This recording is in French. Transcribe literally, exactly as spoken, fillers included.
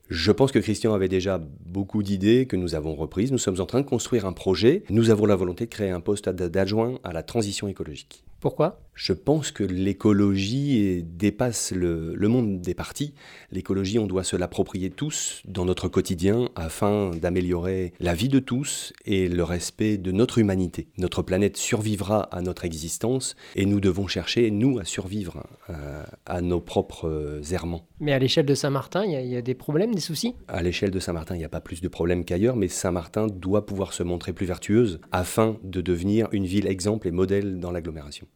Je pense que Christian avait déjà beaucoup d'idées que nous avons reprises. Nous sommes en train de construire un projet. Nous avons la volonté de créer un poste d'adjoint à la transition écologique. Pourquoi ? Je pense que l'écologie dépasse le, le monde des partis. L'écologie, on doit se l'approprier tous dans notre quotidien afin d'améliorer la vie de tous et le respect de notre humanité. Notre planète survivra à notre existence et nous devons chercher, nous, à survivre euh, à nos propres errements. Mais à l'échelle de Saint-Martin, il y, y a des problèmes, des soucis ? À l'échelle de Saint-Martin, il n'y a pas plus de problèmes qu'ailleurs, mais Saint-Martin doit pouvoir se montrer plus vertueuse afin de devenir une ville exemple et modèle dans l'agglomération.